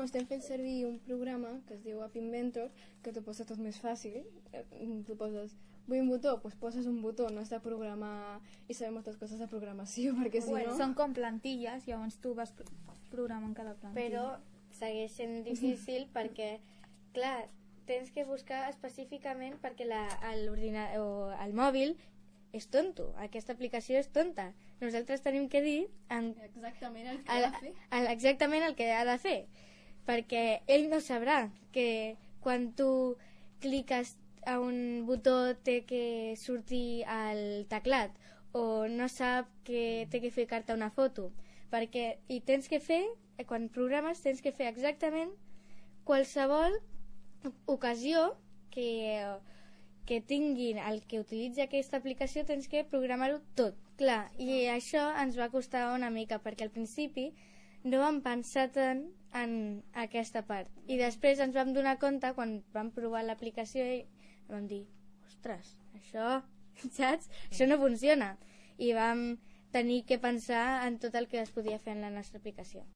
estem fent servir un programa que es diu App Inventor, que t'ho posa tot més fàcil. Tu poses, vull un botó, doncs poses un botó, no has de programar i saber moltes coses de programació, perquè si no... Són com plantilles, llavors tu vas programant cada plantilla. Però segueix sent difícil perquè, clar, tens que buscar específicament perquè el mòbil és tonto, aquesta aplicació és tonta. Nosaltres tenim que dir exactament el que ha de fer. Exactament el que ha de fer, perquè ell no sabrà que quan tu cliques a un botó té que sortir al teclat, o no sap que té que ficar-te una foto, perquè i tens que fer, quan programes tens que fer exactament qualsevol ocasió que tinguin el que utilitzi aquesta aplicació, tens que programar-ho tot. Clar, i això ens va costar una mica, perquè al principi no vam pensar tant en aquesta part. I després ens vam donar compte, quan vam provar l'aplicació, i vam dir, ostres, això, saps? Això no funciona. I vam tenir que pensar en tot el que es podia fer en la nostra aplicació.